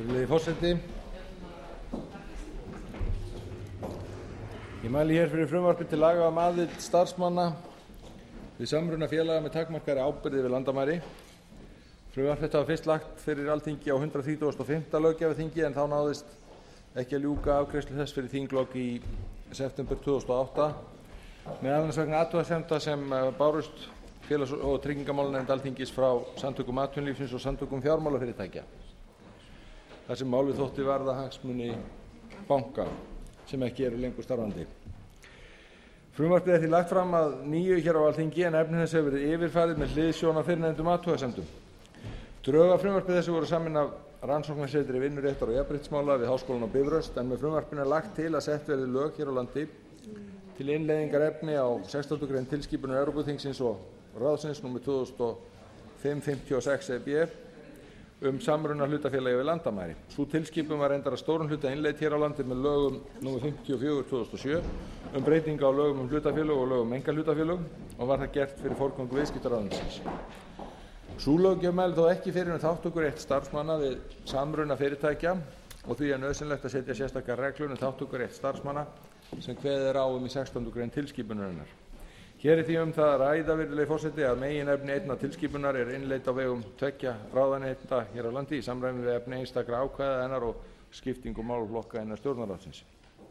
Virðulegi forseti. Ég mæli hér fyrir frumvarpi til laga um aðild starfsmanna við samruna félaga með takmarkaðri ábyrgð yfir landamæri. Frumvarp þetta var fyrst lagt fyrir Alþingi á 135. löggjafarþingi en þá náðist ekki að ljúka afgreiðslu þess fyrir þinglok í september 2008, meðal annars vegna athugasemda sem bárust félags- og tryggingamálanefnd Alþingis frá samtökum atvinnulífsins og samtökum fjármálafyrirtækja, þar sem málið þótti varða hagsmuni banka sem ekki eru lengur starfandi. Frumvarpið er því lagt fram að nýju hér á Alþingi en efni þess hefur verið yfirfarið með hliðsjón af fyrrnefndum athugasemdum. Drög að frumvarpi þessu voru samin af rannsóknarsetri vinnuréttar og jafnréttismála við Háskólann á Bifröst, en með frumvarpinu er lagt til að sett verði lög hér á landi til innleiðingar efni á 16. grein tilskipunar Evrópuþingsins og ráðsins nr. 2005/56/EB samruna hlutafélagi við landamæri. Sú tilskipun var reyndar að stórum hluta innleidd hér á landi með lögum nr. 54/2007 breytingu á lögum hlutafélög og lögum einkahlutafélög og var það gert fyrir forgöngu viðskiptaráðuneytisins. Sú löggjöf mælir þó ekki fyrir þátttökurétt starfsmanna við samruna fyrirtækja og því er nauðsynlegt að setja sérstakar reglur þátttökurétt starfsmanna sem kveðið er á í 16. grein tilskipunarinnar. Hér er því það að ræða, virðulegi forseti, að meginefni einnar tilskipunar er innleidd á vegum tveggja ráðuneyta hér á landi í samræmi við efni einstakra ákvæða hennar og skiptingu málaflokka innan Stjórnarráðsins.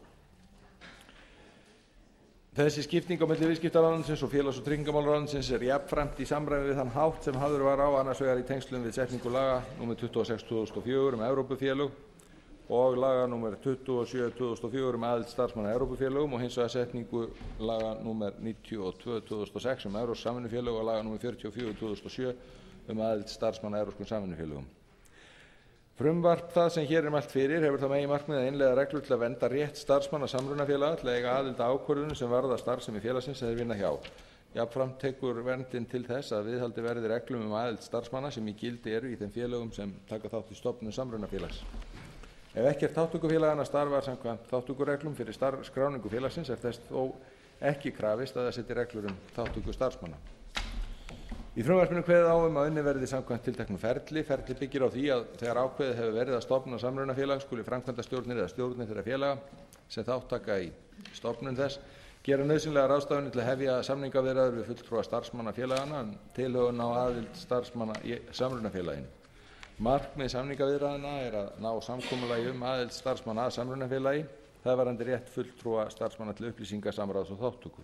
Þessi skipting á milli viðskiptaráðuneytisins og félags- og tryggingamálaráðuneytisins er jafnframt í samræmi við þann hátt sem hafður var á annars vegar í tengslum við setningu laga nr. 26/2004 Evrópufélög og laga nr. 27/2004 aðild starfsmanna að Evrópufélögum og hins vegar setningu laga nr. 92/2006 Evrópsk samvinnufélög og laga nr. 44/2007 aðild starfsmanna að Evrópskum samvinnufélögum. Frumvarp það sem hér er mælt fyrir hefur það meginmarkmið að innleiða reglur til að vernda rétt starfsmanna samrunafélaga til að eiga aðild að ákvörðunum sem varða starfsemi félagsins sem þeir vinna hjá. Jafnframt tekur verndin til þess að viðhaldi verði reglum aðild starfsmanna sem í gildi eru í þeim félögum sem taka þátt í stofnun samrunafélags. Ef ekkert þátttökufélaganna starfar samkvæmt þátttökureglum fyrir skráningu félagsins er þess þó ekki krafist að það setji reglur þátttöku starfsmanna. Í frumvarpinu kveðið á að unnið verði samkvæmt tilteknu ferli. Ferli byggir á því að þegar ákveðið hefur verið að stofna samrunafélag skuli framkvæmdastjórnir eða stjórnir þeirra félaga sem þáttaka í stofnun þess gera nauðsynlega ráðstafanir til að hefja samningaviðræður við fulltrúa starfsmanna félaganna tilhögun á aðild starfsmanna í samrunafélaginu. Markmið samningaviðræðna er að ná samkomulagi aðild starfsmanna að samrunafélagi, það varðandi rétt fulltrúa starfsmanna til upplýsinga, samráðs og þátttöku.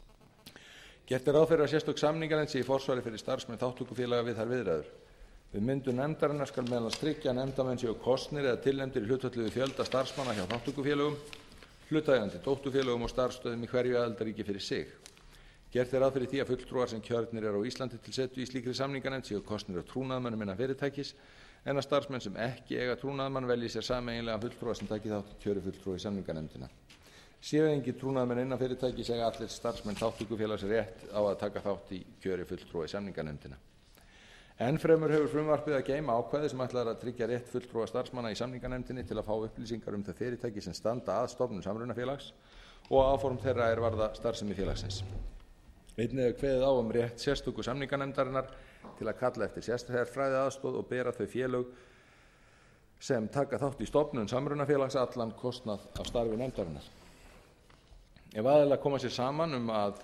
Gert er ráð fyrir að sérstök samninganefnd sé í forsvari fyrir starfsmenn þátttökufélaga við þær viðræður. Við myndun nefndarinnar skal meðal annars tryggja að nefndarmenn séu kosnir eða tilnefndir í hlutfalli við fjölda starfsmanna hjá þátttökufélögum, hlutaðeigandi dótturfélögum og starfsstöðvum í hverju aðildarríki fyrir sig. Gert er ráð fyrir því að fulltrúar sem kjörnir eru á Íslandi til setu í slíkri samninganefnd séu kosnir af trúnaðarmönnum innan fyrirtækis en að starfsmenn sem ekki eiga trúnaðarmann velji sér sameiginlega fulltrúa sem taki þátt í kjöri fulltrúa í samninganefndina. Séu engir trúnaðarmenn innan fyrirtækis eiga allir starfsmenn þátttökufélags rétt á að taka þátt í kjöri fulltrúa í samninganefndina. Enn fremur hefur frumvarpið að geyma ákvæði sem ætlar að tryggja rétt fulltrúa starfsmanna í samninganefndinni til að fá upplýsingar þau fyrirtæki sem standa að stofnun samrunafélags og áform þeirra er varða starfsemi félagsins. Einnig er kveðið á rétt sérstöku samninganefndarinnar til að kalla eftir sérfræðiaðstoð og bera þau félög sem taka þátt í stofnun samrunafélags allan kostnað af starfi nefndarinnar. Ef aðilar koma sér saman að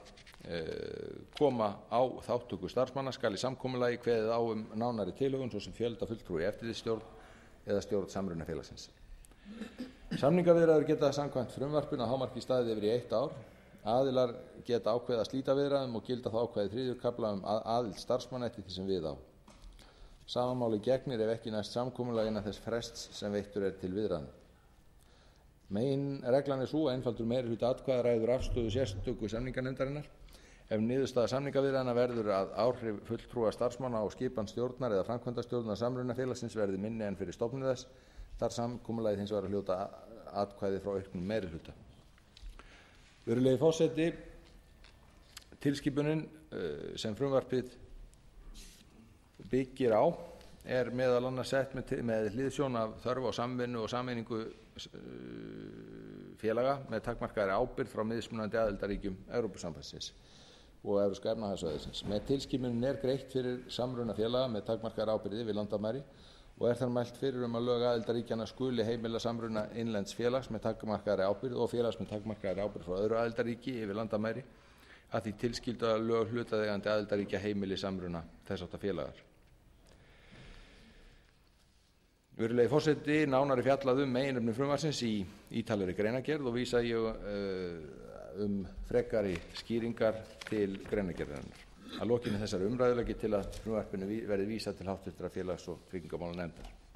koma á þátttöku starfsmanna skal í samkomulagi kveðið á nánari tilhögun svo sem fjölda fulltrúa í eftirlitsstjórn eða stjórn samrunafélagsins. Samningaviðræður geta samkvæmt frumvarpinu að hámarki staðið yfir í 1 ár. Aðilar geta ákveðið að slíta viðræðum og gilda þá ákvæði 3. kafla aðild starfsmanna eftir því sem við á. Sama máli gegnir ef ekki næst samkomulag innan þess frests sem veittur er til viðræðum. Meginreglan er sú að einfaldur meirihluti atkvæða ræður afstöðu sérstöku samninganefndarinnar. Ef niðurstaða samningaviðræðna verður að áhrif fulltrúa starfsmanna á skipan stjórnar eða framkvæmdastjórnar samrunafélagsins verði minni en fyrir stofnun þess, þar samkomulagið hins vegar að hljóta atkvæði frá auknum meirihluta. Virðulegi forseti, tilskipunin sem frumvarpið byggir á er meðal annars sett með hliðsjón af þörf á samvinnu og sameiningu félaga með takmarkaðri ábyrgð frá mismunandi aðildarríkjum Evrópusambandsins og Evrópska efnahagssvæðisins. Með tilskipuninni er greitt fyrir samruna félaga með takmarkaðri ábyrgð yfir landamæri og er þar mælt fyrir að lög aðildarríkjanna skuli heimila samruna innlends félags með takmarkaðri ábyrgð og félags með takmarkaðri ábyrgð frá öðru aðildarríki yfir landamæri að því tilskildu að lög hlutaðeigandi aðildarríkja heimili samruna þess háttar félaga. Virðulegi forseti, nánar er fjallað meginefni frumvarpsins í ítarlegri greinargerð og vísa ég frekari skýringar til greinargerðarinnar. Að lokinni þessari umræðu legg ég til að frumvarpinu verði vísað til háttvirtrar félags- og tryggingamálanefndar.